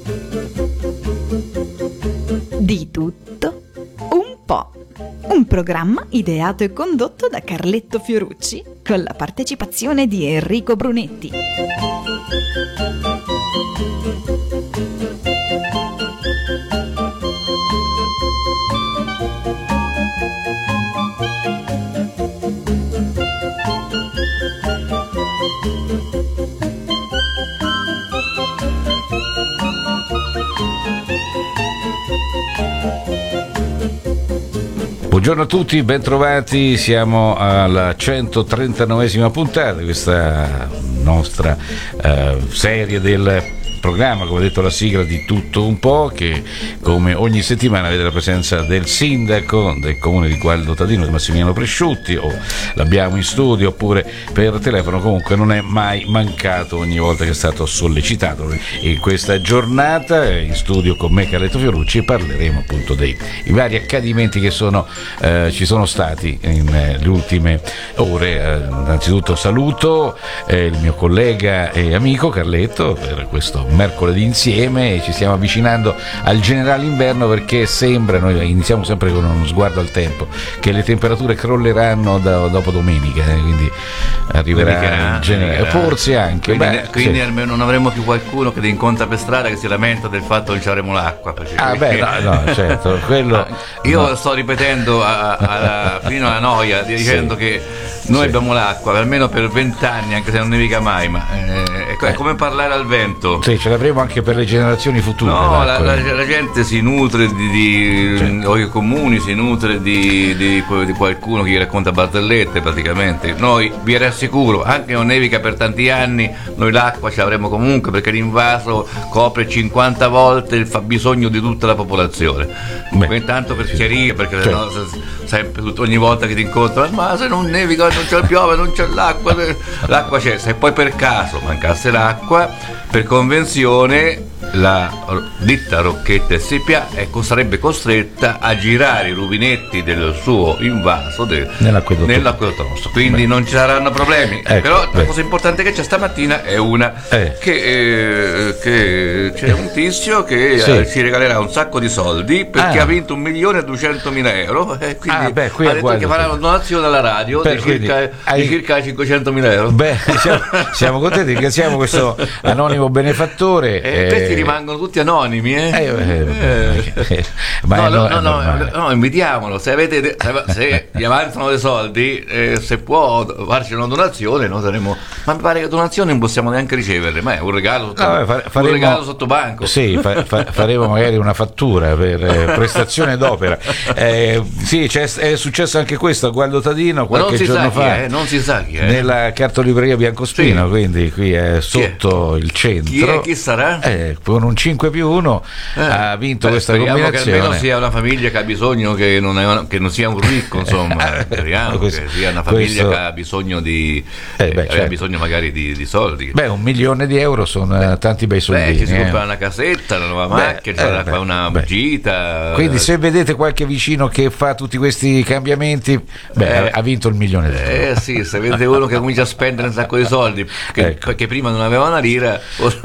Di tutto un po'. Un programma ideato e condotto da Carletto Fiorucci con la partecipazione di Enrico Brunetti. Buongiorno a tutti, bentrovati, siamo alla 139esima puntata di questa nostra serie del programma, come detto la sigla, di tutto un po', che come ogni settimana vede la presenza del sindaco del comune di Gualdo Tadino, Massimiliano Presciutti, o l'abbiamo in studio oppure per telefono, comunque non è mai mancato ogni volta che è stato sollecitato. In questa giornata in studio con me Carletto Fiorucci parleremo appunto dei vari accadimenti che ci sono stati nelle ultime ore. Innanzitutto saluto il mio collega e amico Carletto per questo mercoledì insieme, e ci stiamo avvicinando al generale inverno, perché sembra, noi iniziamo sempre con uno sguardo al tempo, che le temperature crolleranno dopo domenica, quindi arriverà il generale, forse anche quindi sì. Almeno non avremo più qualcuno che ti incontra per strada che si lamenta del fatto che non ci avremo l'acqua. No, certo, quello io no. sto ripetendo fino alla noia dicendo che noi abbiamo l'acqua almeno per 20 anni, anche se non nevica mai, ma è come parlare al vento. Sì, ce l'avremo anche per le generazioni future. No, la gente si nutre o i comuni si nutre di qualcuno che gli racconta barzellette praticamente. Noi vi rassicuro, anche se non nevica per tanti anni, noi l'acqua ce l'avremo comunque, perché l'invaso copre 50 volte il fabbisogno di tutta la popolazione. Intanto per chiarire, perché certo. Sempre ogni volta che ti incontro, ma se non nevica, non c'è piove, non c'è l'acqua c'è. Se poi per caso mancasse l'acqua, per convenzione la ditta Rocchetta SpA sarebbe costretta a girare i rubinetti del suo invaso nell'acquedotto nostro, quindi non ci saranno problemi. Però la cosa importante che c'è stamattina è che c'è un tizio che ci regalerà un sacco di soldi, perché ha vinto 1.200.000 euro, e quindi ha detto che farà una donazione alla radio di circa 500.000 euro. Siamo contenti, ringraziamo questo anonimo benefattore. Questi rimangono tutti anonimi, no, invitiamolo, se gli avanzano dei soldi, se può farci una donazione, noi saremo, ma mi pare che donazione non possiamo neanche riceverle, ma è un regalo un regalo sotto banco. Sì, faremo magari una fattura per prestazione d'opera. Sì, è successo anche questo a Gualdo Tadino qualche giorno fa, non si sa chi è, nella cartolibreria Biancospino, sì. Quindi qui è sotto il centro. Chi sarà? Con un 5+1 ha vinto questa combinazione. Che almeno sia una famiglia che ha bisogno, che non sia un ricco, insomma. Speriamo che sia una famiglia che ha bisogno certo. bisogno magari di soldi. 1 milione di euro sono tanti bei soldini. Ci si compra una casetta, una nuova macchina, fa una gita. Quindi se vedete qualche vicino che fa tutti questi cambiamenti, ha vinto il 1 milione di euro. Sì, se vedete uno che comincia a spendere un sacco di soldi, che prima non aveva una lira,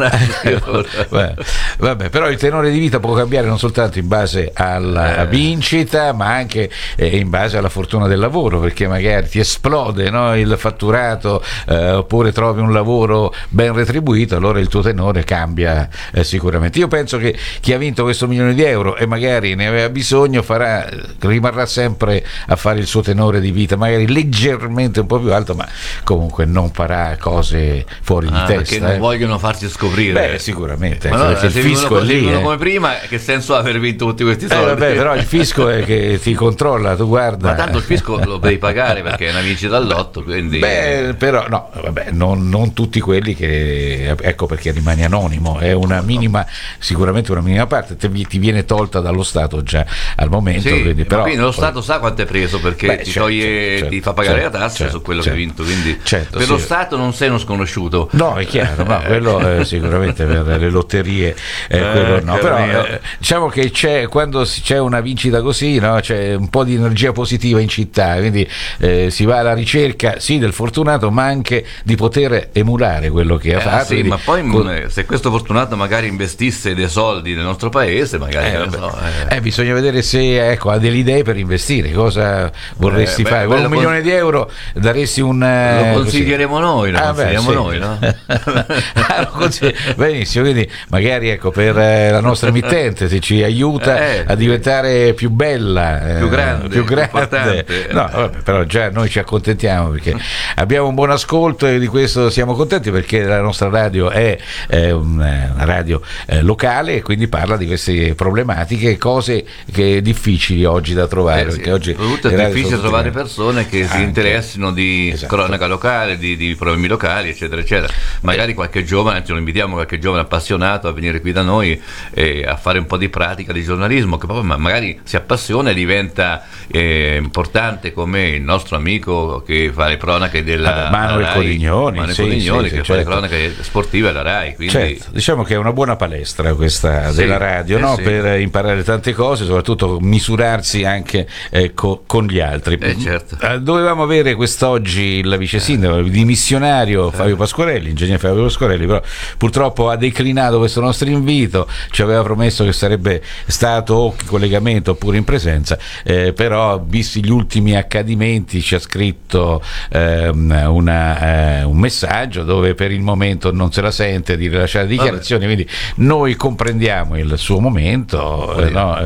vabbè, però il tenore di vita può cambiare non soltanto in base alla vincita, ma anche in base alla fortuna del lavoro, perché magari ti esplode, no, il fatturato, oppure trovi un lavoro ben retribuito, allora il tuo tenore cambia sicuramente. Io penso che chi ha vinto questo 1 milione di euro e magari ne aveva bisogno rimarrà sempre a fare il suo tenore di vita, magari leggermente un po' più alto, ma comunque non farà cose fuori di testa, perché non vogliono farsi scoprire. Sicuramente, ma perché il fisco è lì, come prima, che senso ha aver vinto tutti questi soldi? Però il fisco è che ti controlla, tu guarda. Ma tanto il fisco lo devi pagare, perché è una vincita all'otto, quindi però no, non tutti quelli che, ecco perché rimane anonimo, è una minima, sicuramente una minima parte, ti viene tolta dallo Stato già al momento, sì, quindi lo Stato sa quanto è preso, perché ti fa pagare la tassa su quello che hai vinto, quindi per lo Stato non sei uno sconosciuto. No, è chiaro, quello sicuramente per le lotterie lì quello no. Però diciamo che quando c'è una vincita così, no, c'è un po' di energia positiva in città, quindi si va alla ricerca sì del fortunato, ma anche di poter emulare quello che ha fatto. Sì, ma poi se questo fortunato magari investisse dei soldi nel nostro paese, magari bisogna vedere se ha delle idee per investire. Cosa vorresti fare? Con 1 milione di euro daresti lo consiglieremo noi, noi, no? Benissimo, quindi magari per la nostra emittente, se ci aiuta a diventare più bella, più grande. No, vabbè, però già noi ci accontentiamo perché abbiamo un buon ascolto e di questo siamo contenti, perché la nostra radio è una radio locale e quindi parla di queste problematiche, cose che difficili oggi da trovare, perché oggi è difficile trovare persone che si interessino di cronaca locale, di problemi locali, eccetera eccetera. Magari qualche giovane, lo invitiamo, qualche giovane appassionato a venire qui da noi a fare un po' di pratica di giornalismo, che poi magari si appassiona e diventa importante, come il nostro amico che fa le cronache della Manuel Codignoni, che fa le cronache sportive alla RAI, quindi diciamo che è una buona palestra questa della radio, no? Per imparare tante cose, soprattutto misurarsi anche con gli altri. Dovevamo avere quest'oggi il vice sindaco dimissionario Fabio Pasquarelli, ingegnere Fabio Pasquarelli, però purtroppo ha declinato questo nostro invito. Ci aveva promesso che sarebbe stato o in collegamento oppure in presenza, però visti gli ultimi accadimenti ci ha scritto un messaggio dove per il momento non se la sente di rilasciare dichiarazioni, quindi noi comprendiamo il suo momento,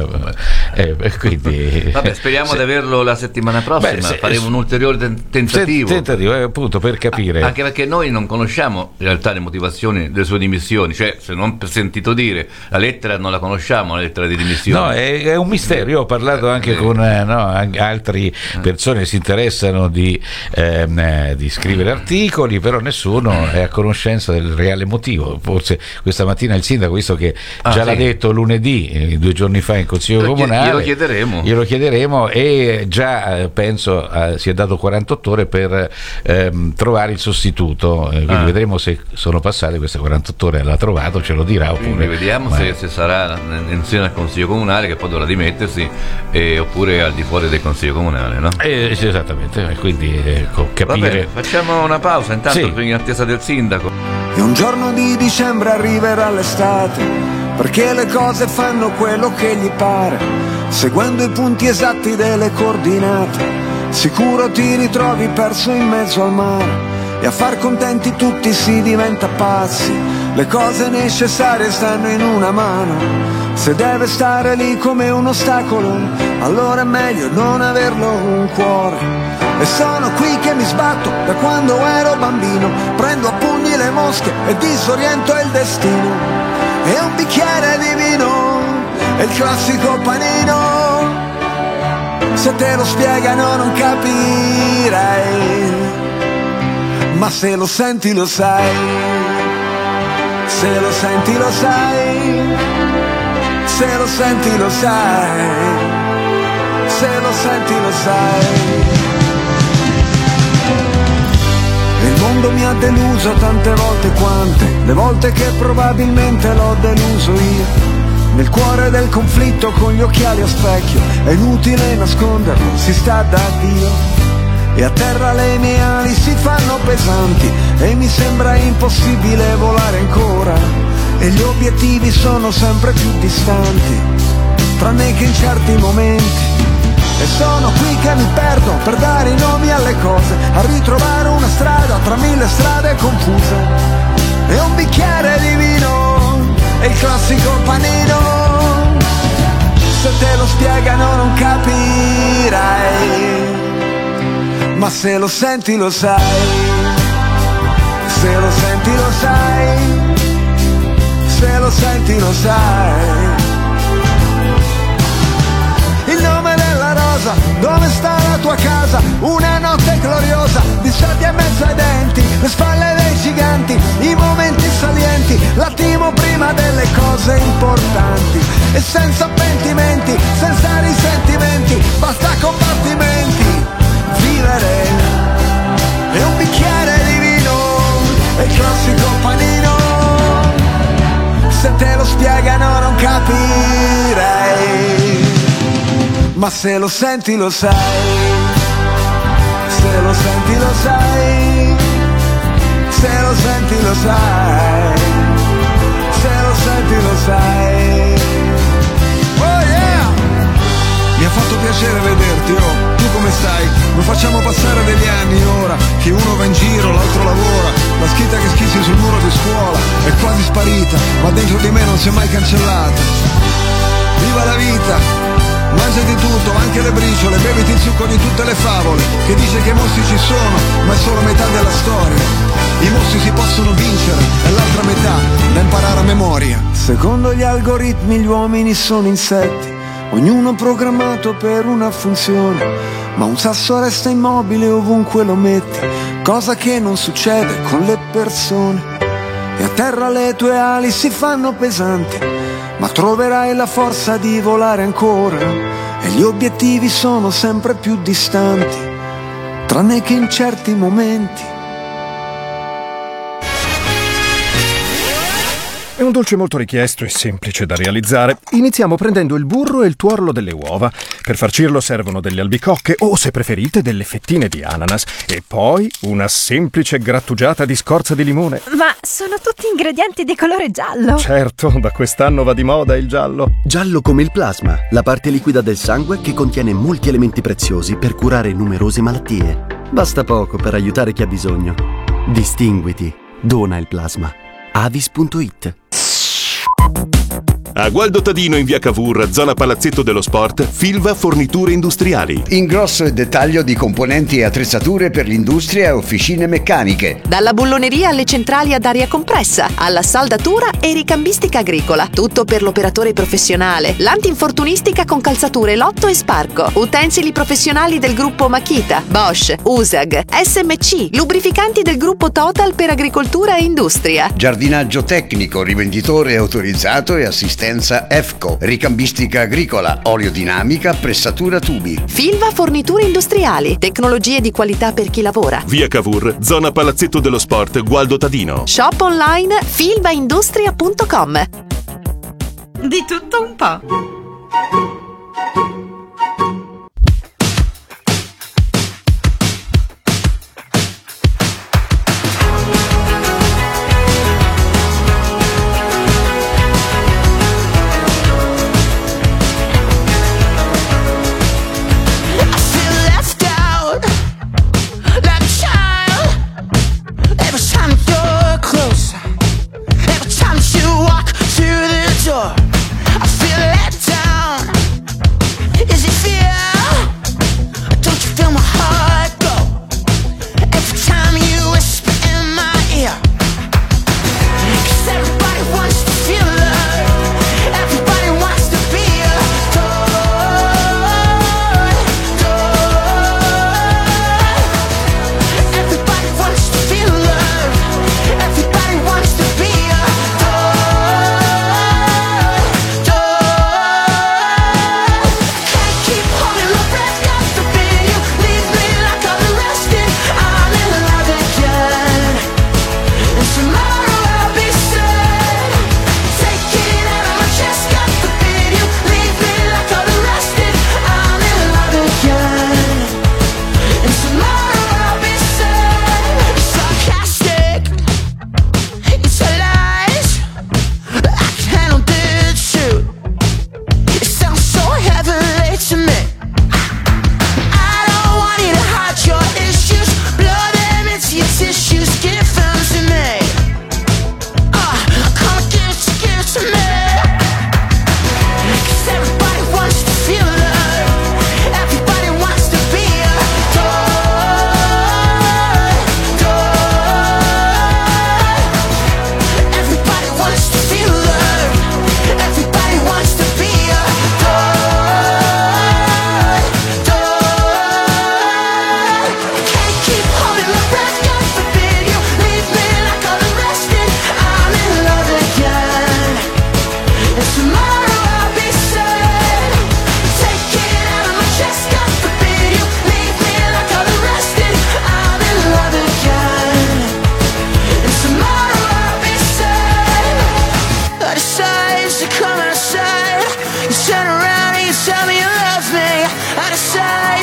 quindi speriamo di averlo la settimana prossima. Faremo un ulteriore tentativo appunto per capire, anche perché noi non conosciamo in realtà le motivazioni delle sue dimissioni, cioè se non per sentito dire, la lettera non la conosciamo, la lettera di dimissioni. No, è un mistero. Io ho parlato anche con altre persone che si interessano di scrivere articoli, però nessuno è a conoscenza del reale motivo. Forse questa mattina il sindaco, visto che l'ha detto lunedì, 2 giorni fa in Consiglio Comunale, glielo chiederemo e già penso si è dato 48 ore per trovare il sostituto, quindi vedremo se sono passate queste 48 ore, l'ha trovato, ce lo dirà oppure. Quindi vediamo se sarà insieme al Consiglio Comunale, che poi dovrà dimettersi, oppure al di fuori del Consiglio Comunale, no? Esattamente, quindi capire. Va bene, facciamo una pausa intanto in attesa del sindaco. E un giorno di dicembre arriverà l'estate, perché le cose fanno quello che gli pare, seguendo i punti esatti delle coordinate. Sicuro ti ritrovi perso in mezzo al mare, e a far contenti tutti si diventa pazzi. Le cose necessarie stanno in una mano, se deve stare lì come un ostacolo, allora è meglio non averlo un cuore. E sono qui che mi sbatto da quando ero bambino, prendo a pugni le mosche e disoriento il destino. E un bicchiere di vino è il classico panino, se te lo spiegano non capirai, ma se lo senti lo sai, se lo senti lo sai, se lo senti lo sai, se lo senti lo sai. Il mondo mi ha deluso tante volte, quante le volte che probabilmente l'ho deluso io. Nel cuore del conflitto con gli occhiali a specchio, è inutile nasconderlo, si sta da Dio. E a terra le mie ali si fanno pesanti e mi sembra impossibile volare ancora. E gli obiettivi sono sempre più distanti, tranne che in certi momenti. E sono qui che mi perdo per dare i nomi alle cose, a ritrovare una strada tra 1000 strade confuse. E un bicchiere di vino è il classico panino, se te lo spiegano non capirai, ma se lo senti lo sai, se lo senti lo sai, se lo senti lo sai. Il nome della rosa, dove sta la tua casa? Una notte gloriosa, di soldi e mezzo ai denti, le spalle dei giganti, i momenti salienti, l'attimo prima delle cose importanti. E senza pentimenti, senza risentimenti, basta combattimenti, vivere. E un bicchiere di vino, è il classico panino, se te lo spiegano non capirei, ma se lo senti lo sai, se lo senti lo sai, se lo senti lo sai, se lo senti lo sai. Oh yeah! Mi ha fatto piacere vederti, oh, tu come stai? Non facciamo passare degli anni ora, che uno va in giro, l'altro lavora, la scritta che schizzi sul muro di scuola è quasi sparita, ma dentro di me non si è mai cancellata. Viva la vita! Mangiati tutto, anche le briciole, beviti il succo di tutte le favole, che dice che i mostri ci sono, ma è solo metà della storia. I mostri si possono vincere, e l'altra metà da imparare a memoria. Secondo gli algoritmi gli uomini sono insetti, ognuno programmato per una funzione, ma un sasso resta immobile ovunque lo metti, cosa che non succede con le persone. E a terra le tue ali si fanno pesanti, ma troverai la forza di volare ancora, e gli obiettivi sono sempre più distanti, tranne che in certi momenti. È un dolce molto richiesto e semplice da realizzare. Iniziamo prendendo il burro e il tuorlo delle uova. Per farcirlo servono delle albicocche o, se preferite, delle fettine di ananas. E poi una semplice grattugiata di scorza di limone. Ma sono tutti ingredienti di colore giallo. Certo, da quest'anno va di moda il giallo. Giallo come il plasma, la parte liquida del sangue che contiene molti elementi preziosi per curare numerose malattie. Basta poco per aiutare chi ha bisogno. Distinguiti. Dona il plasma. Avis.it. A Gualdo Tadino in via Cavour, zona Palazzetto dello Sport, Filva Forniture Industriali. Ingrosso e dettaglio di componenti e attrezzature per l'industria e officine meccaniche. Dalla bulloneria alle centrali ad aria compressa, alla saldatura e ricambistica agricola. Tutto per l'operatore professionale. L'antinfortunistica con calzature Lotto e Sparco. Utensili professionali del gruppo Makita, Bosch, USAG, SMC. Lubrificanti del gruppo Total per agricoltura e industria. Giardinaggio tecnico, rivenditore autorizzato e assistenza EFCO, ricambistica agricola, oleodinamica, pressatura tubi. Filva Forniture Industriali, tecnologie di qualità per chi lavora. Via Cavour, zona Palazzetto dello Sport, Gualdo Tadino. Shop online filvaindustria.com. Di tutto un po'.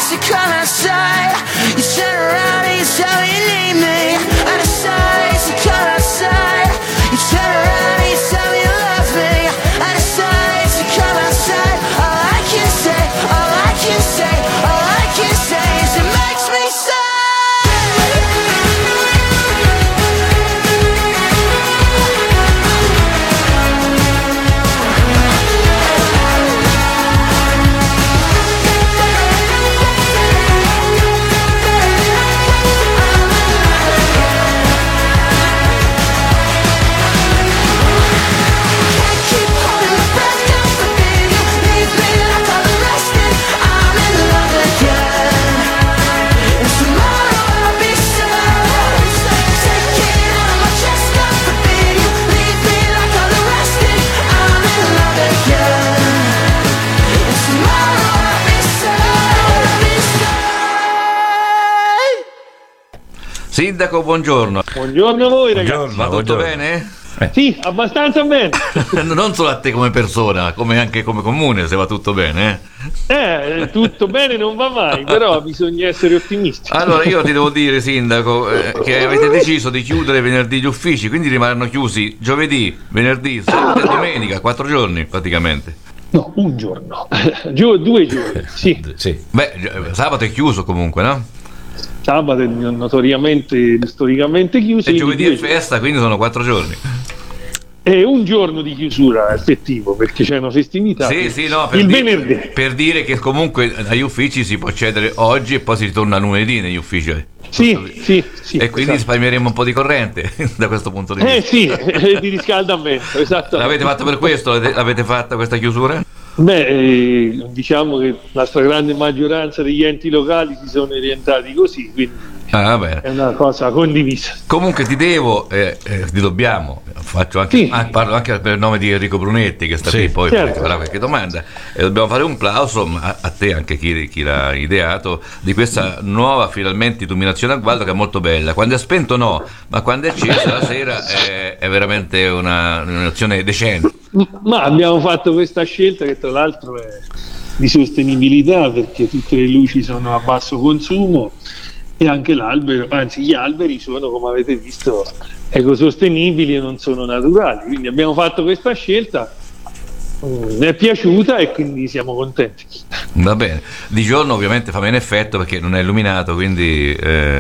so come outside. You turn around and you tell me you need me. Out of sight, so come outside. You turn around and you tell me you love me. Out of sight, so come outside. All I can say, all I can say, all I can say is it makes me sad. Sindaco, buongiorno. Buongiorno a voi, ragazzi. Va tutto bene? Sì, abbastanza bene. Non solo a te come persona, come anche come comune, se va tutto bene. Tutto bene non va mai, però bisogna essere ottimisti. Allora io ti devo dire, Sindaco, che avete deciso di chiudere venerdì gli uffici, quindi rimarranno chiusi giovedì, venerdì, sabato e domenica, 4 giorni praticamente. No, un giorno. 2 giorni, sì. Beh, sabato è chiuso comunque, no? Sabato è notoriamente, storicamente chiuso. E giovedì è festa, quindi sono 4 giorni. È un giorno di chiusura effettivo, perché c'è una festività. Sì, no, venerdì. Per dire che comunque agli uffici si può accedere oggi e poi si ritorna lunedì negli uffici. Sì. E quindi risparmieremo un po' di corrente da questo punto di vista. Sì, di riscaldamento, esatto. L'avete fatto per questo? L'avete fatta questa chiusura? Beh, diciamo che la stragrande maggioranza degli enti locali si sono orientati così, quindi è una cosa condivisa. Comunque ti dobbiamo, faccio anche, parlo anche per il nome di Enrico Brunetti che sta qui, poi farà qualche domanda, e dobbiamo fare un plauso a te, anche chi l'ha ideato, di questa nuova finalmente illuminazione a gualdo, che è molto bella. Quando è spento no, ma quando è accesa la sera è veramente un'illuminazione decente. Ma abbiamo fatto questa scelta che tra l'altro è di sostenibilità, perché tutte le luci sono a basso consumo e anche l'albero, anzi gli alberi sono, come avete visto, ecosostenibili e non sono naturali, quindi abbiamo fatto questa scelta, mi è piaciuta e quindi siamo contenti. Va bene, di giorno ovviamente fa meno effetto perché non è illuminato, quindi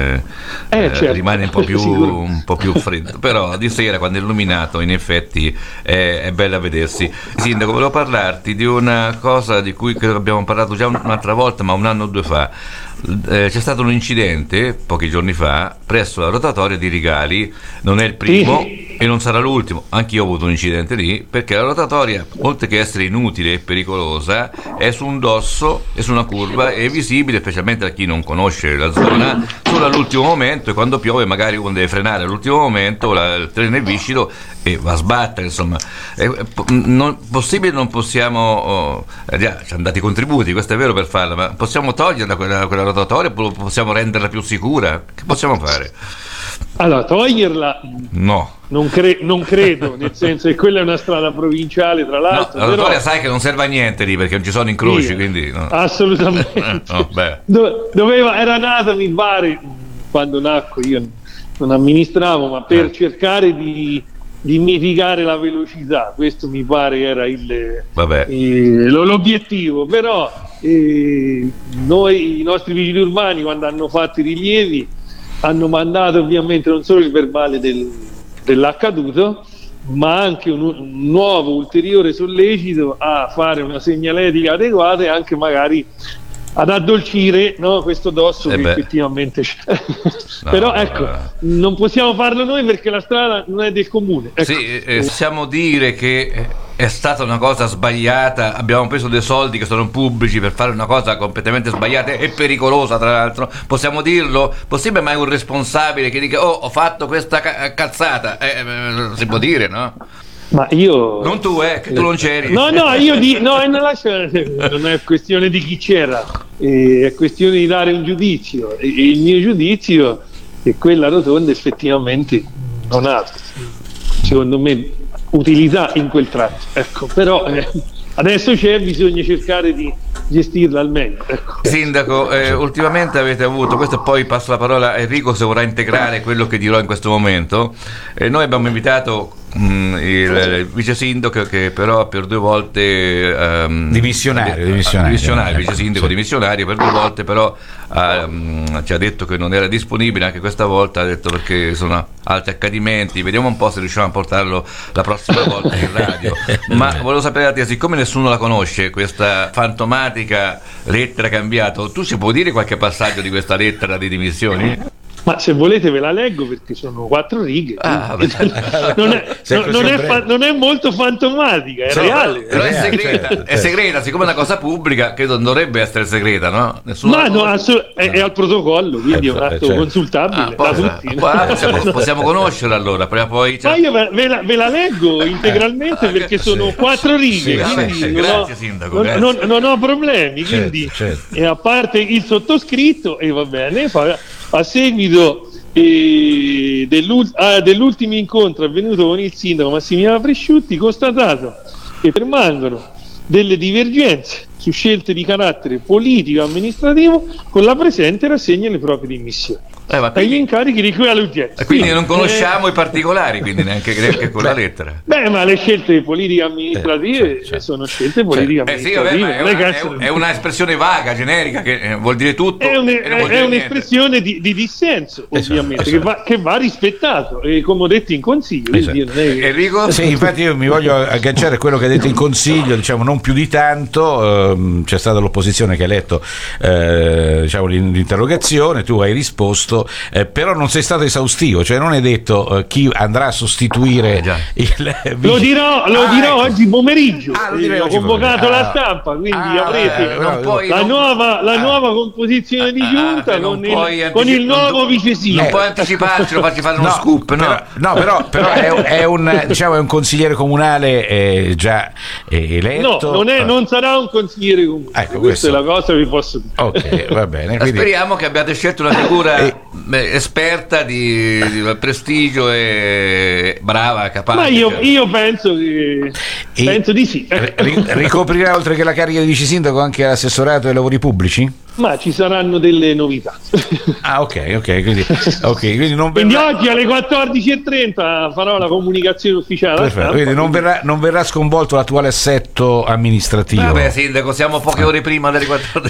certo, rimane un po' più freddo, però di sera quando è illuminato in effetti è bello a vedersi. Sindaco, volevo parlarti di una cosa di cui credo che abbiamo parlato già un'altra volta, ma 1 anno o 2 fa. C'è stato un incidente pochi giorni fa presso la rotatoria di Rigali, non è il primo e non sarà l'ultimo, anche io ho avuto un incidente lì, perché la rotatoria, oltre che essere inutile e pericolosa, è su un dosso e su una curva, è visibile specialmente da chi non conosce la zona solo all'ultimo momento, e quando piove magari uno deve frenare all'ultimo momento, il treno è viscido e va a sbattere, insomma. Possibile non possiamo, ci hanno dati contributi, questo è vero, per farla, ma possiamo toglierla quella rotatoria, possiamo renderla più sicura? Che possiamo fare? Allora, toglierla no, non credo, nel senso che quella è una strada provinciale, tra l'altro. No, la rotatoria sai che non serve a niente lì perché non ci sono incroci, quindi no. Assolutamente. Era nata, mi pare, quando nacco, io non amministravo, ma per cercare di mitigare la velocità, questo mi pare era l'obiettivo, però noi, i nostri vigili urbani, quando hanno fatto i rilievi, hanno mandato ovviamente non solo il verbale dell'accaduto, ma anche un nuovo ulteriore sollecito a fare una segnaletica adeguata e anche magari ad addolcire, no, questo dosso che effettivamente c'è. Però non possiamo farlo noi perché la strada non è del comune. Possiamo dire che è stata una cosa sbagliata, abbiamo preso dei soldi che sono pubblici per fare una cosa completamente sbagliata e pericolosa, tra l'altro, possiamo dirlo? Possibile mai un responsabile che dica ho fatto questa cazzata? Si può dire, no? Ma io non tu, che tu non c'eri. Non è questione di chi c'era, è questione di dare un giudizio, e il mio giudizio è che quella rotonda effettivamente non ha, secondo me, utilità in quel tratto, ecco. Però adesso bisogna cercare di gestirla al meglio, ecco. Sindaco, ultimamente avete avuto, questo poi passo la parola a Enrico se vorrà integrare quello che dirò in questo momento, noi abbiamo invitato il vice sindaco che però per 2 volte dimissionario, vice sindaco dimissionario per 2 volte, però ci ha detto che non era disponibile anche questa volta, ha detto perché sono altri accadimenti, vediamo un po' se riusciamo a portarlo la prossima volta in radio. Ma volevo sapere da te, siccome nessuno la conosce questa fantomatica lettera che ha inviato, tu ci puoi dire qualche passaggio di questa lettera di dimissioni? Ma se volete ve la leggo, perché sono 4 righe. Non è molto fantomatica, è reale. Però è segreta, è segreta, siccome è una cosa pubblica, credo non dovrebbe essere segreta, no? È al protocollo, quindi è un atto consultabile da tutti. Possiamo conoscerla allora, poi. Ma io ve la leggo integralmente perché sono 4 righe. Grazie Sindaco. Non ho problemi, quindi e a parte il sottoscritto, e va bene, a seguito dell'ultimo incontro avvenuto con il sindaco Massimiliano Presciutti, constatato che permangono delle divergenze su scelte di carattere politico e amministrativo, con la presente rassegna le proprie dimissioni agli incarichi di cui all'urgenza. Quindi non conosciamo i particolari, quindi neanche con la lettera. Ma le scelte politiche amministrative sono scelte politiche amministrative. È una espressione vaga, generica, che vuol dire tutto. È un'espressione di dissenso, ovviamente, che va rispettato, e come ho detto in consiglio. Enrico? Sì, infatti io mi voglio agganciare a quello che ha detto in consiglio, diciamo non più di tanto. C'è stata l'opposizione che ha letto l'interrogazione, tu hai risposto, però non sei stato esaustivo, cioè non è detto chi andrà a sostituire il lo dirò oggi pomeriggio. Ho convocato la stampa, quindi avrete la nuova composizione di giunta con il nuovo vice sindaco. Non puoi anticiparcelo, farci fare uno scoop, però è un consigliere comunale già eletto. Non sarà un consigliere comunale, ecco, questa è la cosa che vi posso dire. Ok, va bene, quindi speriamo che abbiate scelto una figura esperta di prestigio e brava, capace. Ma io penso di sì. Ricoprirà oltre che la carica di vice sindaco anche l'assessorato ai lavori pubblici? Ma ci saranno delle novità. Quindi non quindi oggi alle 14:30 farò la comunicazione ufficiale. Quindi non verrà sconvolto l'attuale assetto amministrativo. Vabbè, sindaco, siamo poche ore prima delle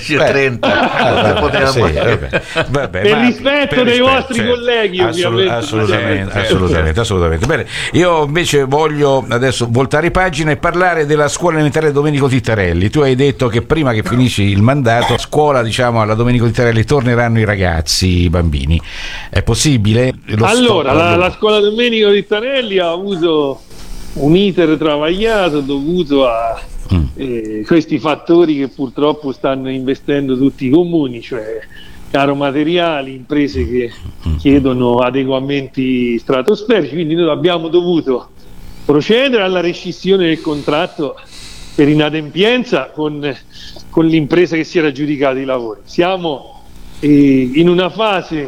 14:30. Per rispetto dei vostri colleghi, assolutamente. Bene, io invece voglio adesso voltare pagina e parlare della scuola elementare Domenico Tittarelli. Tu hai detto che prima che finisci il mandato, a scuola, alla Domenico Tittarelli torneranno i ragazzi, i bambini. È possibile? La scuola Domenico Tittarelli ha avuto un iter travagliato dovuto a questi fattori che purtroppo stanno investendo tutti i comuni, cioè caro materiali, imprese che chiedono adeguamenti stratosferici, quindi noi abbiamo dovuto procedere alla rescissione del contratto per inadempienza con l'impresa che si era aggiudicata i lavori. Siamo in una fase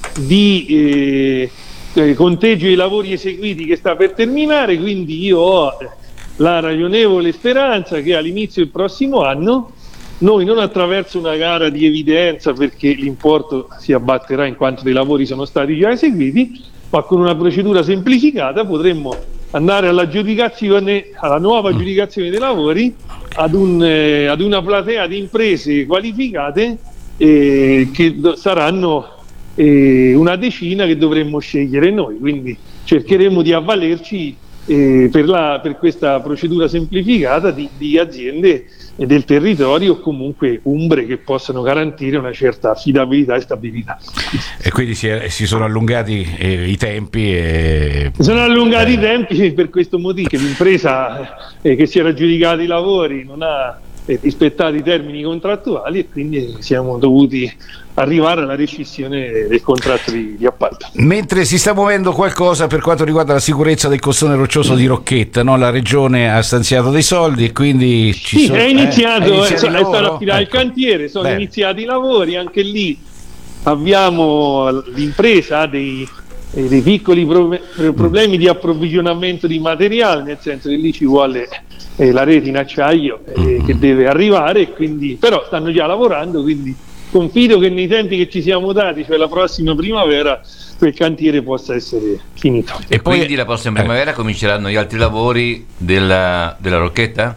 di conteggio dei lavori eseguiti che sta per terminare, quindi io ho la ragionevole speranza che all'inizio del prossimo anno noi, non attraverso una gara di evidenza perché l'importo si abbatterà in quanto dei lavori sono stati già eseguiti, ma con una procedura semplificata potremmo andare alla nuova aggiudicazione dei lavori ad una platea di imprese qualificate che saranno una decina che dovremmo scegliere noi, quindi cercheremo di avvalerci per questa procedura semplificata di aziende del territorio o comunque umbre che possano garantire una certa affidabilità e stabilità. E quindi si sono allungati i tempi. Sono allungati i tempi per questo motivo, che l'impresa che si era aggiudicata i lavori non ha rispettato i termini contrattuali e quindi siamo dovuti arrivare alla rescissione del contratto di appalto. Mentre si sta muovendo qualcosa per quanto riguarda la sicurezza del costone roccioso di Rocchetta, no? La regione ha stanziato dei soldi e quindi è iniziato, è stato affidato il cantiere, sono iniziati i lavori, anche lì abbiamo l'impresa dei dei piccoli problemi di approvvigionamento di materiale, nel senso che lì ci vuole la rete in acciaio che deve arrivare, e quindi, però stanno già lavorando, quindi confido che nei tempi che ci siamo dati, cioè la prossima primavera, quel cantiere possa essere finito. E quindi la prossima primavera cominceranno gli altri lavori della Rocchetta?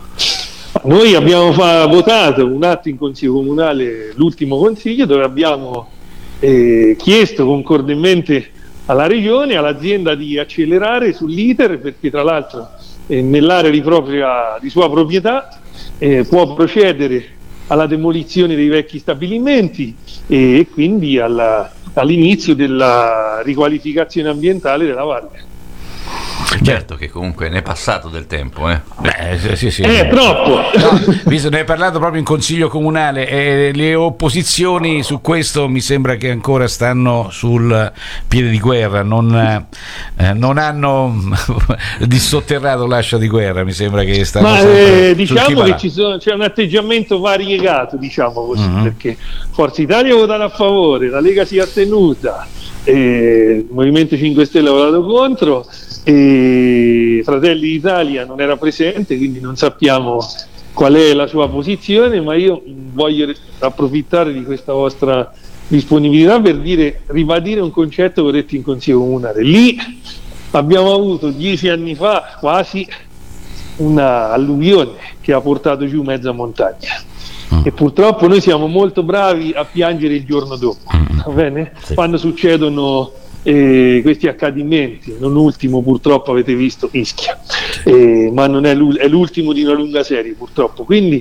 Noi abbiamo votato un atto in Consiglio Comunale, l'ultimo Consiglio, dove abbiamo chiesto concordemente alla Regione, all'azienda, di accelerare sull'iter, perché tra l'altro nell'area di sua proprietà può procedere alla demolizione dei vecchi stabilimenti e quindi all'inizio della riqualificazione ambientale della valle. Certo che comunque ne è passato del tempo, sì. Troppo. Visto, ne hai parlato proprio in Consiglio Comunale, e le opposizioni su questo mi sembra che ancora stanno sul piede di guerra, non hanno dissotterrato l'ascia di guerra, mi sembra che stanno diciamo che c'è un atteggiamento variegato, diciamo così, perché Forza Italia ha votato a favore, la Lega si è astenuta, il Movimento 5 Stelle ha votato contro, e Fratelli d'Italia non era presente, quindi non sappiamo qual è la sua posizione, ma io voglio approfittare di questa vostra disponibilità per ribadire un concetto che ho detto in Consiglio Comunale. Lì abbiamo avuto 10 anni fa quasi una alluvione che ha portato giù mezza montagna, e purtroppo noi siamo molto bravi a piangere il giorno dopo, va bene? Sì. Quando succedono questi accadimenti, non ultimo purtroppo avete visto Ischia, ma non è l'ultimo di una lunga serie purtroppo, quindi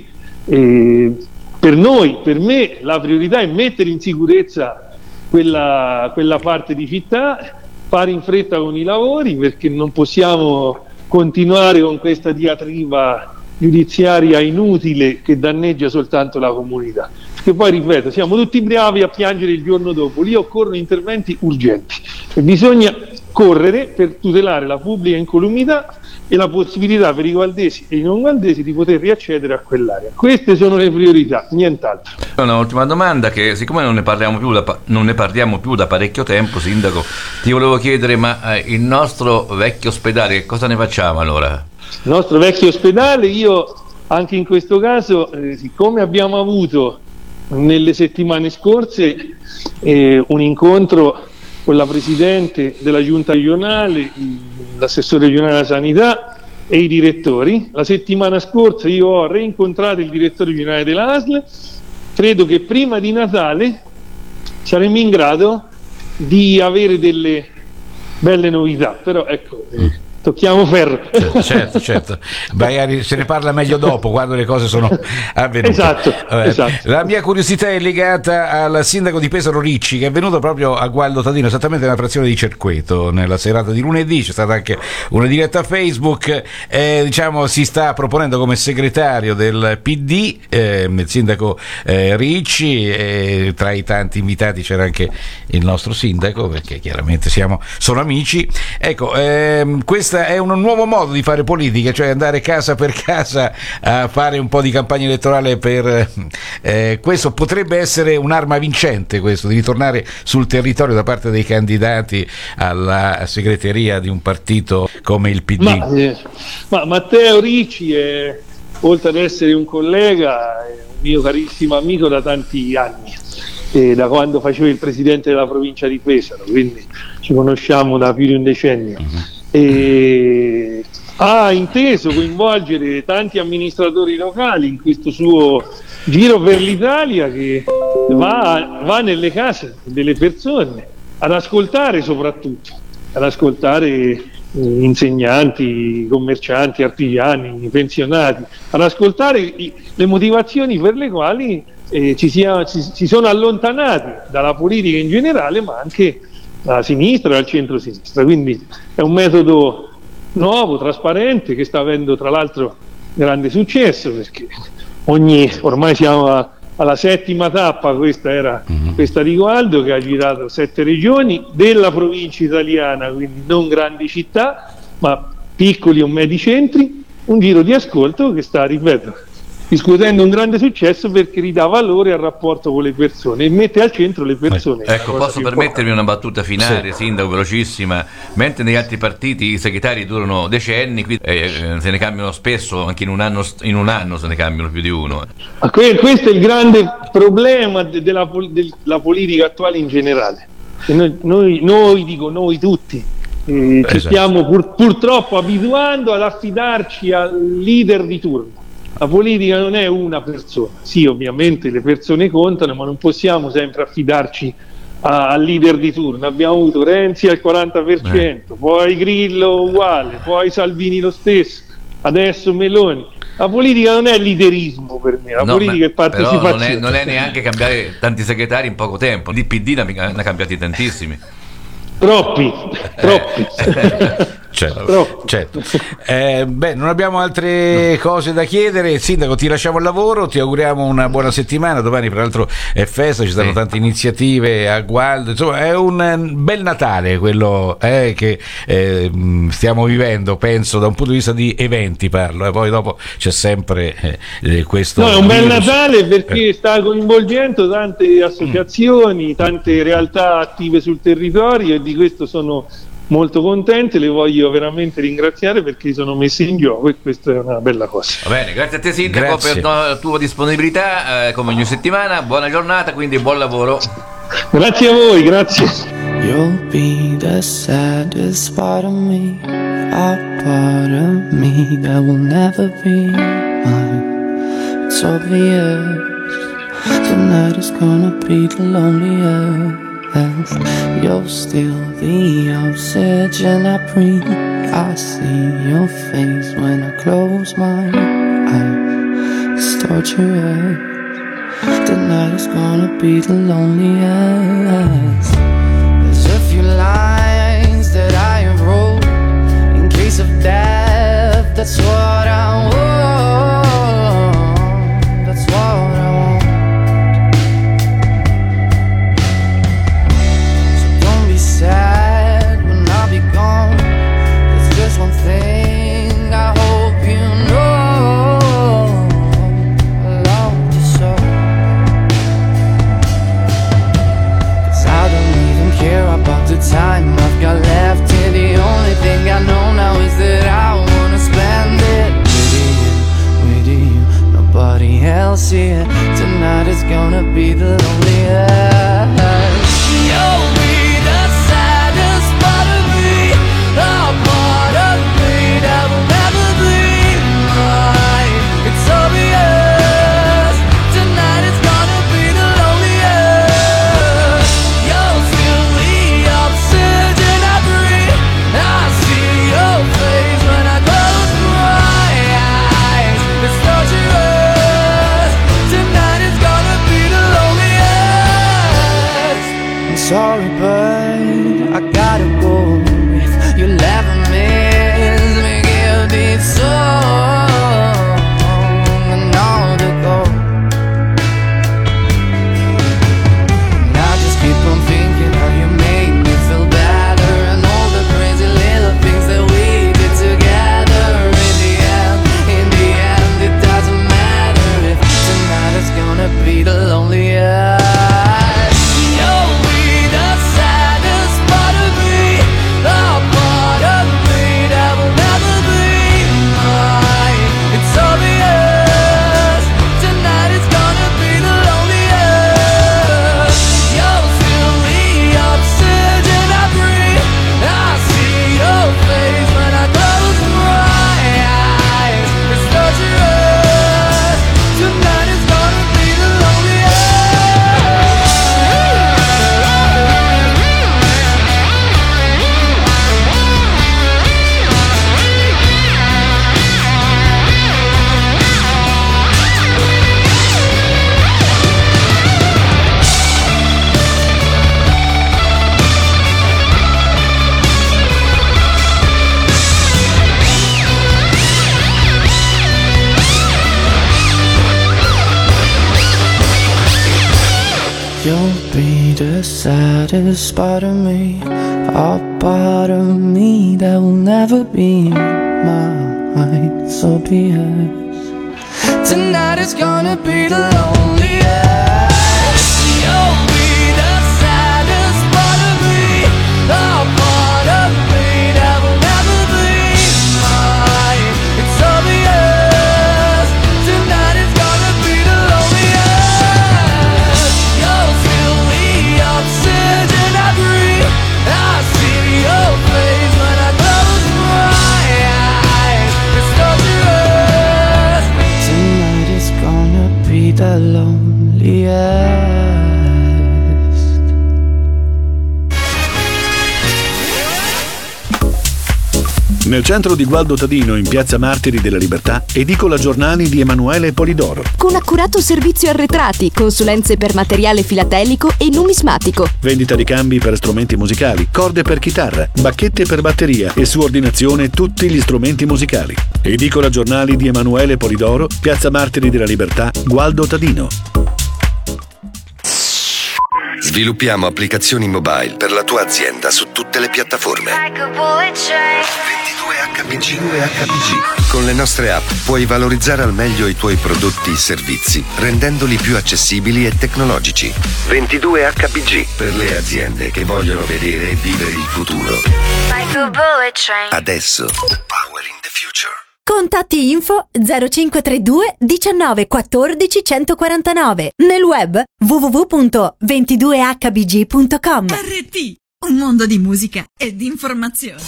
per me la priorità è mettere in sicurezza quella parte di città, fare in fretta con i lavori, perché non possiamo continuare con questa diatriba giudiziaria inutile che danneggia soltanto la comunità, che poi, ripeto, siamo tutti bravi a piangere il giorno dopo. Lì occorrono interventi urgenti e bisogna correre per tutelare la pubblica incolumità e la possibilità per i valdesi e i non valdesi di poter riaccedere a quell'area. Queste sono le priorità, nient'altro. Un'ultima domanda, che siccome non ne parliamo più da parecchio tempo, Sindaco, ti volevo chiedere, ma il nostro vecchio ospedale, che cosa ne facciamo allora? Il nostro vecchio ospedale, io anche in questo caso, siccome abbiamo avuto nelle settimane scorse un incontro con la Presidente della Giunta regionale, l'assessore regionale della Sanità e i direttori, la settimana scorsa io ho reincontrato il direttore regionale della ASL, credo che prima di Natale saremo in grado di avere delle belle novità, però ecco... tocchiamo ferro. Certo. Magari se ne parla meglio dopo, quando le cose sono avvenute. Esatto. La mia curiosità è legata al sindaco di Pesaro Ricci, che è venuto proprio a Gualdo Tadino, esattamente nella frazione di Cerqueto, nella serata di lunedì. C'è stata anche una diretta Facebook, si sta proponendo come segretario del PD il sindaco Ricci, tra i tanti invitati c'era anche il nostro sindaco, perché chiaramente sono amici. Ecco, questa è un nuovo modo di fare politica, cioè andare casa per casa a fare un po' di campagna elettorale per questo potrebbe essere un'arma vincente, questo di ritornare sul territorio da parte dei candidati alla segreteria di un partito come il PD. Ma Matteo Ricci è, oltre ad essere un collega, è un mio carissimo amico da tanti anni, da quando facevo il presidente della provincia di Pesaro, quindi ci conosciamo da più di un decennio. E ha inteso coinvolgere tanti amministratori locali in questo suo giro per l'Italia, che va nelle case delle persone ad ascoltare, soprattutto ad ascoltare insegnanti, commercianti, artigiani, pensionati, ad ascoltare le motivazioni per le quali si sono allontanati dalla politica in generale, ma anche dalla sinistra e dal centro-sinistra. Quindi è un metodo nuovo, trasparente, che sta avendo tra l'altro grande successo, perché ormai siamo alla 7ª tappa, questa di Gualdo, che ha girato 7 regioni della provincia italiana, quindi non grandi città ma piccoli o medi centri, un giro di ascolto che sta, ripeto, riscuotendo un grande successo perché ridà valore al rapporto con le persone e mette al centro le persone. Ecco, posso permettermi una battuta finale, Sindaco, velocissima? Mentre negli altri partiti i segretari durano decenni, qui se ne cambiano spesso, anche in un anno se ne cambiano più di uno. Questo è il grande problema della politica attuale in generale. E noi tutti ci stiamo purtroppo abituando ad affidarci al leader di turno. La politica non è una persona, sì, ovviamente le persone contano, ma non possiamo sempre affidarci al leader di turno. Abbiamo avuto Renzi al 40%, poi Grillo uguale, poi Salvini lo stesso, adesso Meloni. La politica non è liderismo per me, la politica è partecipazione. Però non è neanche cambiare tanti segretari in poco tempo, il PD ne ha cambiati tantissimi. Troppi. Certo. Non abbiamo altre cose da chiedere. Sindaco, ti lasciamo il lavoro, ti auguriamo una buona settimana. Domani peraltro è festa, ci saranno tante iniziative a Gualdo, insomma è un bel Natale quello che stiamo vivendo, penso da un punto di vista di eventi parlo, poi dopo c'è sempre questo. No, è un bel Natale perché sta coinvolgendo tante associazioni, tante realtà attive sul territorio, e di questo sono molto contente, le voglio veramente ringraziare perché sono messi in gioco, e questa è una bella cosa. Va bene, grazie a te Sindaco per la tua disponibilità, come ogni settimana, buona giornata, quindi buon lavoro. Grazie a voi, grazie. You'll be the saddest part of me, a part of me that will never be mine. It's obvious tonight is gonna be the loneliest. You're still the oxygen I breathe. I see your face when I close my eyes. It's torture. Tonight is gonna be the loneliest. There's a few lines that I have wrote in case of death. That's what I want. That's what I want. Sad when I'll be gone. There's just one thing I hope you know. I love you so. 'Cause I don't even care about the time I've got left here. The only thing I know now is that I wanna spend it with you. Nobody else here. Tonight is gonna be the loneliest. You'll be the saddest part of me, a part of me that will never be mine. It's obvious, tonight is gonna be the loneliest. You're still the oxygen I breathe. I see your face when I close my eyes. It's torturous, tonight is gonna be the loneliest. I'm sorry, but I gotta go. If you'll ever miss me, give this song another go. And I just keep on thinking how you make me feel better, and all the crazy little things that we did together. In the end, it doesn't matter if tonight is gonna be the loneliest. You'll be the saddest part of me, a part of me that will never be mine. It's obvious, tonight is gonna be the loneliest. You're still the oxygen I breathe. I see your face when I close my eyes. It's torturous, tonight is gonna be the loneliest. You'll be the saddest part of me, a part of me that will never be mine. So be it. Tonight is gonna be the loneliest. You'll be the saddest part of me, a part of me that will never be mine. It's obvious. Tonight is gonna be the loneliest. You'll feel the oxygen I breathe. I see your face when I close my eyes. It's dangerous. Tonight is gonna be the loneliest. Nel centro di Gualdo Tadino, in piazza Martiri della Libertà, edicola giornali di Emanuele Polidoro. Con accurato servizio arretrati, consulenze per materiale filatelico e numismatico. Vendita di cambi per strumenti musicali, corde per chitarra, bacchette per batteria e su ordinazione tutti gli strumenti musicali. Edicola giornali di Emanuele Polidoro, piazza Martiri della Libertà, Gualdo Tadino. Sviluppiamo applicazioni mobile per la tua azienda su tutte le piattaforme. 22HPG. Con le nostre app puoi valorizzare al meglio i tuoi prodotti e servizi, rendendoli più accessibili e tecnologici. 22HPG per le aziende che vogliono vedere e vivere il futuro. Adesso. Power in the future. Contatti info 0532 19 14 149. Nel web www.22hbg.com. RT, un mondo di musica e di informazione.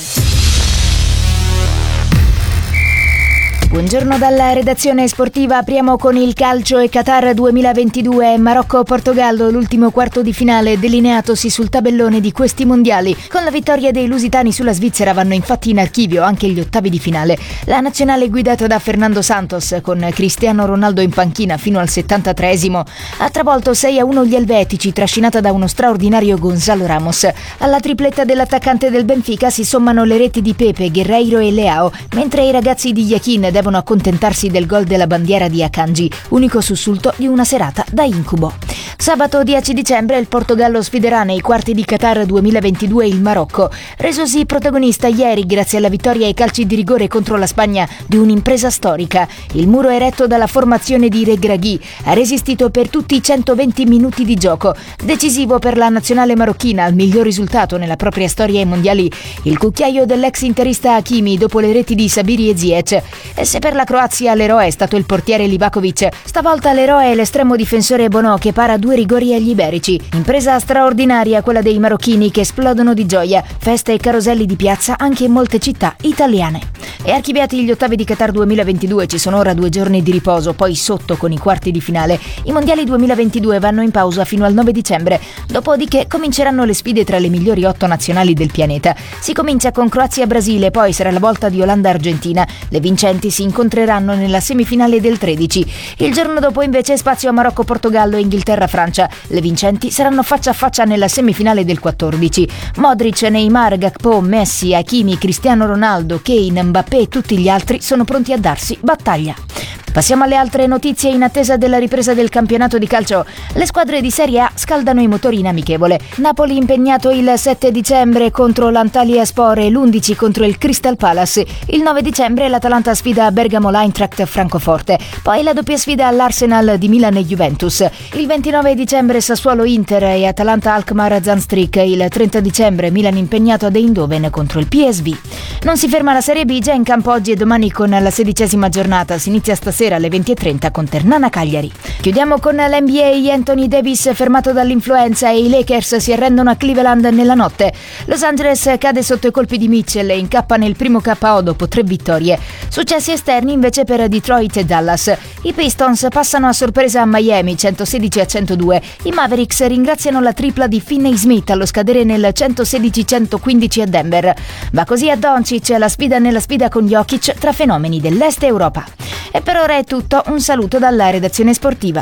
Buongiorno dalla redazione sportiva, apriamo con il calcio e Qatar 2022, Marocco-Portogallo, l'ultimo quarto di finale delineatosi sul tabellone di questi mondiali. Con la vittoria dei lusitani sulla Svizzera vanno infatti in archivio anche gli ottavi di finale. La nazionale guidata da Fernando Santos, con Cristiano Ronaldo in panchina fino al 73esimo, ha travolto 6-1 gli elvetici, trascinata da uno straordinario Gonzalo Ramos. Alla tripletta dell'attaccante del Benfica si sommano le reti di Pepe, Guerreiro e Leao, mentre i ragazzi di Yakin devono accontentarsi del gol della bandiera di Akanji, unico sussulto di una serata da incubo. Sabato 10 dicembre il Portogallo sfiderà nei quarti di Qatar 2022 il Marocco, resosi protagonista ieri grazie alla vittoria ai calci di rigore contro la Spagna di un'impresa storica. Il muro eretto dalla formazione di Regragui ha resistito per tutti i 120 minuti di gioco, decisivo per la nazionale marocchina, al miglior risultato nella propria storia ai mondiali, il cucchiaio dell'ex interista Hakimi dopo le reti di Sabiri e Ziyech. E se per la Croazia l'eroe è stato il portiere Livakovic, stavolta l'eroe è l'estremo difensore Bono che para 2 rigori agli iberici. Impresa straordinaria quella dei marocchini che esplodono di gioia, feste e caroselli di piazza anche in molte città italiane. E archiviati gli ottavi di Qatar 2022, ci sono ora 2 giorni di riposo, poi sotto con i quarti di finale. I mondiali 2022 vanno in pausa fino al 9 dicembre, dopodiché cominceranno le sfide tra le migliori 8 nazionali del pianeta. Si comincia con Croazia-Brasile, poi sarà la volta di Olanda-Argentina. Le vincenti si incontreranno nella semifinale del 13. Il giorno dopo invece spazio a Marocco-Portogallo e Inghilterra-Francia. Le vincenti saranno faccia a faccia nella semifinale del 14. Modric, Neymar, Gakpo, Messi, Hakimi, Cristiano Ronaldo, Kane, Mbappé e tutti gli altri sono pronti a darsi battaglia. Passiamo alle altre notizie. In attesa della ripresa del campionato di calcio, le squadre di Serie A scaldano i motori in amichevole. Napoli impegnato il 7 dicembre contro l'Antalyaspor e l'11 contro il Crystal Palace. Il 9 dicembre l'Atalanta sfida Bergamo l'Eintracht Francoforte. Poi la doppia sfida all'Arsenal di Milan e Juventus. Il 29 dicembre Sassuolo Inter e Atalanta Alkmaar Zanstrik. Il 30 dicembre Milan impegnato ad Eindhoven contro il PSV. Non si ferma la Serie B, già in campo oggi e domani con la 16ª giornata. Si inizia stasera alle 20:30 con Ternana Cagliari. Chiudiamo con l'NBA. Anthony Davis fermato dall'influenza e i Lakers si arrendono a Cleveland nella notte. Los Angeles cade sotto i colpi di Mitchell e incappa nel primo KO dopo 3 vittorie. Successi esterni invece per Detroit e Dallas. I Pistons passano a sorpresa a Miami 116-102. I Mavericks ringraziano la tripla di Finney Smith allo scadere nel 116-115 a Denver. Va così a Doncic la sfida nella sfida con Jokic tra fenomeni dell'Est Europa. E per ora è tutto, un saluto dalla redazione sportiva.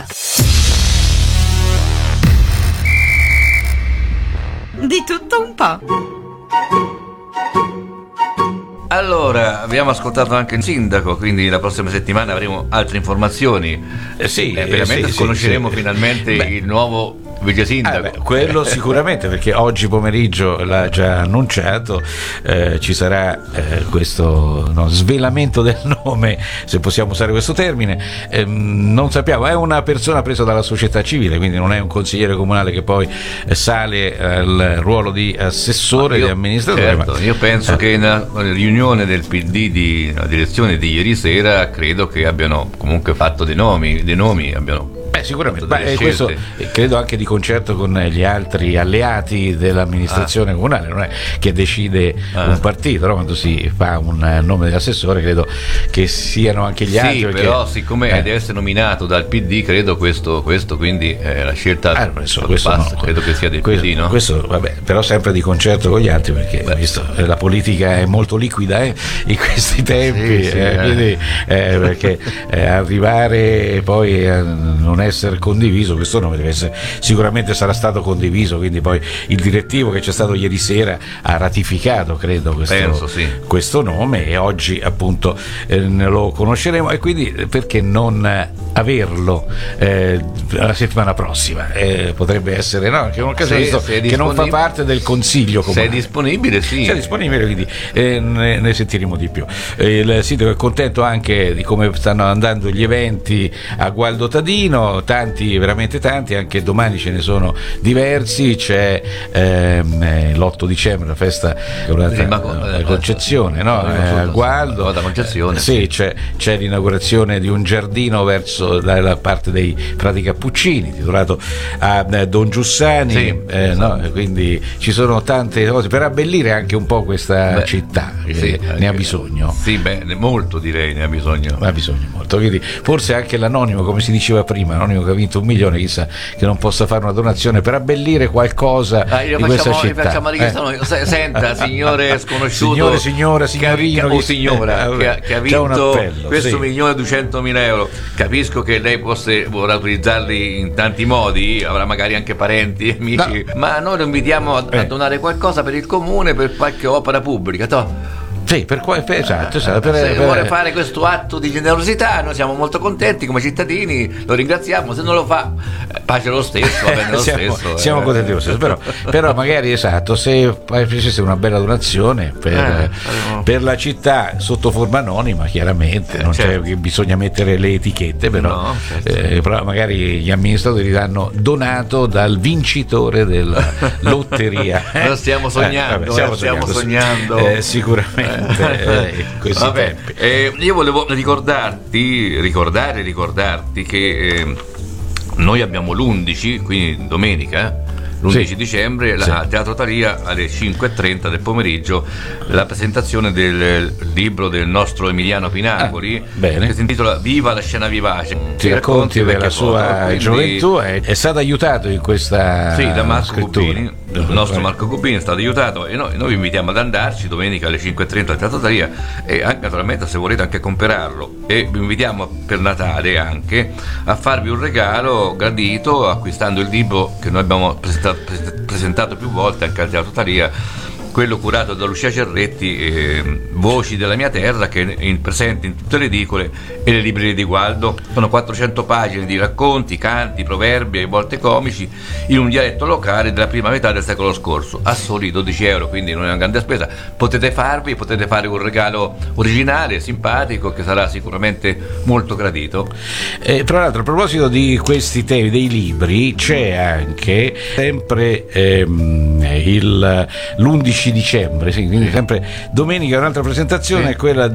Di tutto un po'. Allora, abbiamo ascoltato anche il sindaco, quindi la prossima settimana avremo altre informazioni. Sì, veramente sì, conosceremo sì. finalmente il nuovo vice sindaco. Quello sicuramente, perché oggi pomeriggio l'ha già annunciato, ci sarà questo svelamento del nome, se possiamo usare questo termine. Non sappiamo, è una persona presa dalla società civile, quindi non è un consigliere comunale che poi sale al ruolo di assessore, di amministratore. Certo, io penso che nella riunione del PD la direzione di ieri sera credo che abbiano comunque fatto dei nomi abbiano sicuramente, questo credo anche di concerto con gli altri alleati dell'amministrazione comunale, non è che decide un partito, no? Quando si fa un nome dell'assessore credo che siano anche gli altri. Sì, però siccome deve essere nominato dal PD, credo questo quindi la scelta credo che sia del PD, no? Questo vabbè, però sempre di concerto con gli altri, perché visto, la politica è molto liquida in questi tempi, quindi, perché arrivare poi a non essere condiviso, questo nome deve essere, sicuramente sarà stato condiviso, quindi poi il direttivo che c'è stato ieri sera ha ratificato, credo, questo nome, e oggi appunto lo conosceremo, e quindi perché non averlo la settimana prossima? Potrebbe essere anche un'occasione, che non fa parte del consiglio comunale. Se è disponibile, se è disponibile, quindi ne sentiremo di più. Il sindaco è contento anche di come stanno andando gli eventi a Gualdo Tadino, veramente tanti, anche domani ce ne sono diversi. C'è l'8 dicembre la festa la Concezione, no? A Gualdo, c'è l'inaugurazione di un giardino verso dalla parte dei Frati Cappuccini titolato a Don Giussani, quindi ci sono tante cose per abbellire anche un po' questa città, che ne ha bisogno. Molto, direi, ne ha bisogno molto, quindi forse anche l'anonimo, come si diceva prima, l'anonimo che ha vinto 1 milione, chissà che non possa fare una donazione per abbellire qualcosa di questa città. Senta, signore sconosciuto, signora, signorino, che ha vinto questo 1.200.000 euro, capisco che lei vorrà utilizzarli in tanti modi, avrà magari anche parenti, amici, ma noi lo invitiamo a donare qualcosa per il comune, per qualche opera pubblica, Sì, esatto, se vuole fare questo atto di generosità, noi siamo molto contenti come cittadini, lo ringraziamo. Se non lo fa, pace lo stesso, va bene lo stesso. Siamo contenti lo stesso, però magari se facesse una bella donazione per la città sotto forma anonima, chiaramente, non c'è che bisogna mettere le etichette, però magari gli amministratori danno donato dal vincitore della lotteria. Lo stiamo sognando, stiamo sognando. Sicuramente. Io volevo ricordarti che noi abbiamo l'11, quindi domenica, l'11 dicembre, al Teatro Thalia alle 5:30 del pomeriggio, la presentazione del libro del nostro Emiliano Pinacoli, che si intitola Viva la scena vivace. Ti racconti della sua gioventù, è stato aiutato in questa da Marco Cubini, il nostro Marco Cubini è stato aiutato, e noi vi invitiamo ad andarci domenica alle 5:30 al Teatro Thalia, e anche naturalmente, se volete, anche comprarlo, e vi invitiamo per Natale anche a farvi un regalo gradito acquistando il libro che noi abbiamo presentato più volte anche al Teatro Thalia, quello curato da Lucia Cerretti, Voci della mia terra, che è presente in tutte le edicole e le librerie di Gualdo. Sono 400 pagine di racconti, canti, proverbi e volte comici in un dialetto locale della prima metà del secolo scorso, a soli 12 euro, quindi non è una grande spesa. Potete fare un regalo originale, simpatico, che sarà sicuramente molto gradito. Tra l'altro, a proposito di questi temi dei libri, c'è anche sempre l'11 dicembre, quindi sempre domenica, un'altra presentazione, quella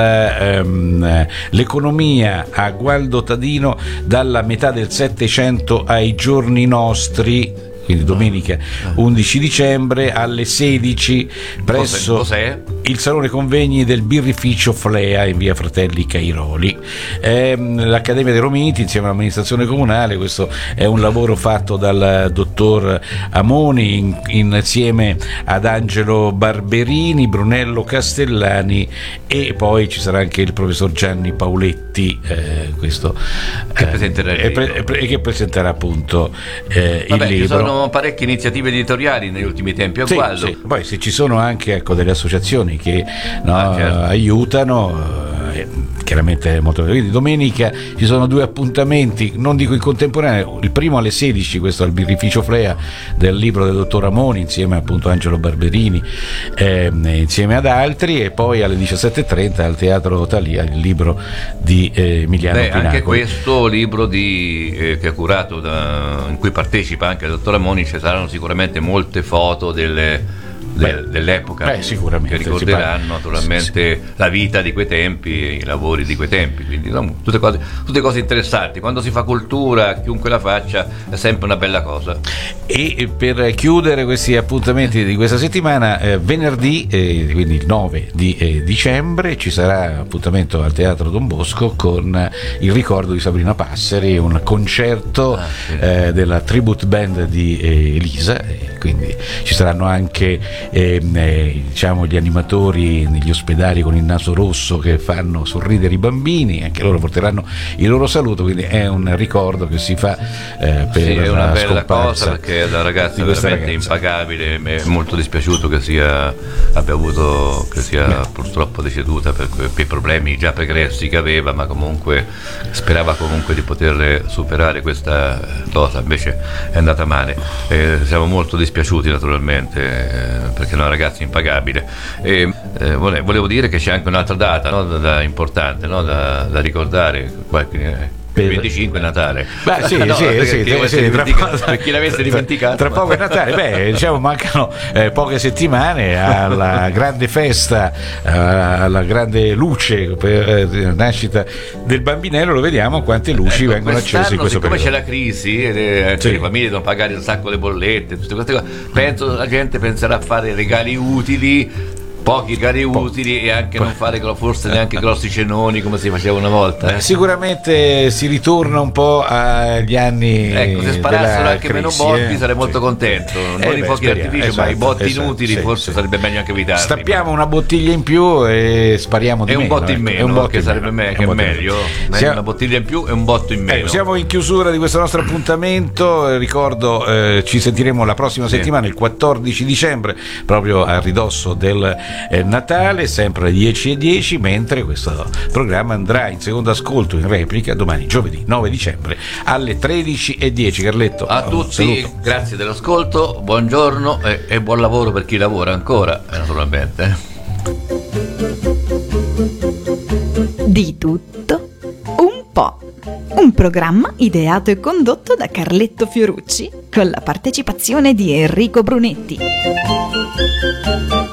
dell'economia a Gualdo Tadino dalla metà del Settecento ai giorni nostri, quindi domenica 11 dicembre alle 16 presso il Salone Convegni del birrificio Flea in via Fratelli Cairoli. L'Accademia dei Romiti insieme all'amministrazione comunale, questo è un lavoro fatto dal dottor Amoni insieme ad Angelo Barberini, Brunello Castellani, e poi ci sarà anche il professor Gianni Pauletti, questo che presenterà il libro. E che presenterà appunto il libro. Ci sono parecchie iniziative editoriali negli ultimi tempi a Gualdo. Poi se ci sono anche delle associazioni che aiutano, chiaramente molto. Quindi domenica ci sono 2 appuntamenti, non dico in contemporanea, il primo alle 16, questo al birrificio Flea del libro del dottor Ramoni insieme appunto a Angelo Barberini, insieme ad altri, e poi alle 17:30 al Teatro Thalia il libro di Emiliano Pinacoli. Anche questo libro che ha curato, in cui partecipa anche il dottor Ramoni, ci saranno sicuramente molte foto dell'epoca sicuramente, che ricorderanno naturalmente la vita di quei tempi, i lavori di quei tempi, quindi tutte cose interessanti. Quando si fa cultura, chiunque la faccia, è sempre una bella cosa. E per chiudere questi appuntamenti di questa settimana, venerdì, quindi il 9 di dicembre, ci sarà appuntamento al Teatro Don Bosco con il ricordo di Sabrina Passeri, un concerto della tribute band di Elisa, quindi ci saranno anche diciamo gli animatori negli ospedali con il naso rosso che fanno sorridere i bambini, anche loro porteranno il loro saluto, quindi è un ricordo che si fa per è una bella scomparsa, cosa, perché la ragazza è veramente impagabile. Mi è molto dispiaciuto che sia purtroppo deceduta per quei problemi già pregressi che aveva, ma comunque sperava comunque di poter superare questa cosa, invece è andata male. Siamo molto dispiaciuti naturalmente, perché è una ragazza impagabile. Volevo dire che c'è anche un'altra data importante, da ricordare, il 25 è Natale. Per chi l'avesse dimenticato. Tra poco è Natale, diciamo mancano poche settimane alla grande festa, alla grande luce per la nascita del bambinello. Lo vediamo quante luci vengono accese in questo periodo. Siccome c'è la crisi, le famiglie devono pagare un sacco le bollette, tutte queste cose, penso la gente penserà a fare regali utili, pochi regali utili, e anche non fare forse neanche grossi cenoni come si faceva una volta. Sicuramente si ritorna un po' agli anni. Se sparassero anche crisi, meno botti sarei molto contento, non i fuochi d'artificio, ma i botti inutili forse sarebbe meglio anche evitarli. Stappiamo una bottiglia in più e spariamo di meno. Un botto in meno, che sarebbe meglio. Una bottiglia in più e un botto in meno. Siamo in chiusura di questo nostro appuntamento. Ricordo, ci sentiremo la prossima settimana, il 14 dicembre, proprio a ridosso del Natale, sempre alle 10:10, mentre questo programma andrà in secondo ascolto, in replica, domani giovedì 9 dicembre alle 13:10. Carletto, a tutti, grazie dell'ascolto, buongiorno e buon lavoro per chi lavora ancora, naturalmente. Di tutto un po'. Un programma ideato e condotto da Carletto Fiorucci con la partecipazione di Enrico Brunetti.